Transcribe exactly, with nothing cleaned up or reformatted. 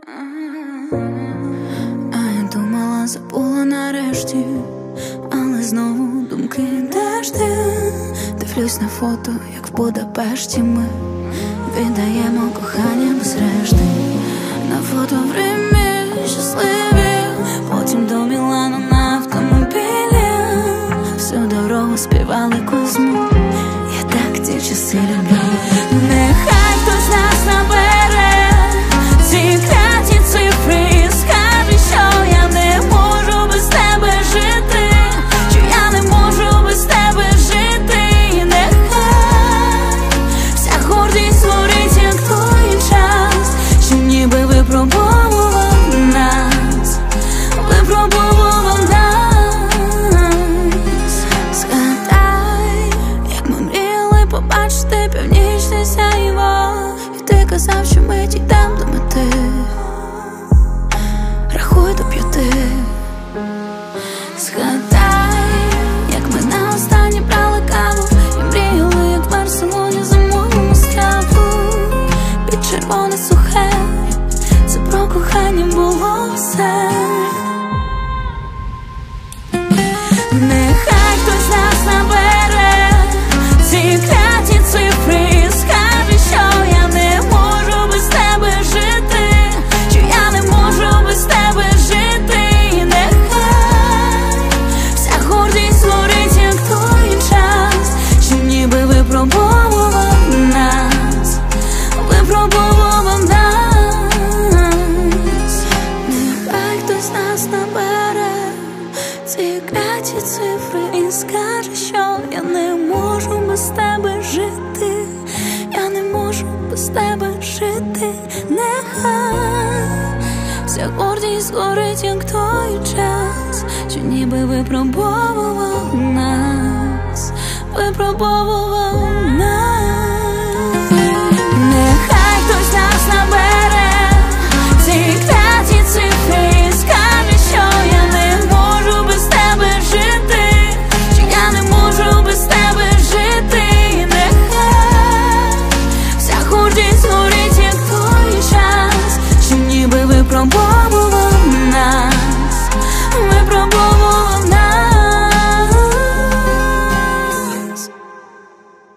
А я думала, забула нарешті, але знову думки, де ж ти? Дивлюсь на фото, як в Будапешті ми віддаємо кохання без решти. На фото в Римі щасливі, потім до Мілану на автомобілі. Всю дорогу співали Кузьму, я так ті часи люблю. Нехай хтось нас набере ці кляті цифри і скаже, що я не можу без тебе жити, що я не можу без тебе жити. Нехай вся гордість горить, як той час, що ніби випробовував нас, випробовував нас. Згадай, як ми мріяли побачити північне сяйво, і ти казав, що ми дійдем до мети. Рахуй до п'яти. Згадай, як ми на останнє брали каву і мріяли, як в Барселоні замовимо страву під червоне сухе. Це про кохання було все. Нехай хтось нас набере ці кляті цифри і скаже, що я не можу без тебе жити, що я не можу без тебе жити. Нехай вся гордість горить, як той час, що ніби випробовував нас, випробовував нас. Нехай хтось нас набере ці кляті цифри і скаже, що я не можу без тебе жити, я не можу без тебе жити. Нехай вся гордість горить, як той час, що ніби випробовував нас, випробовував.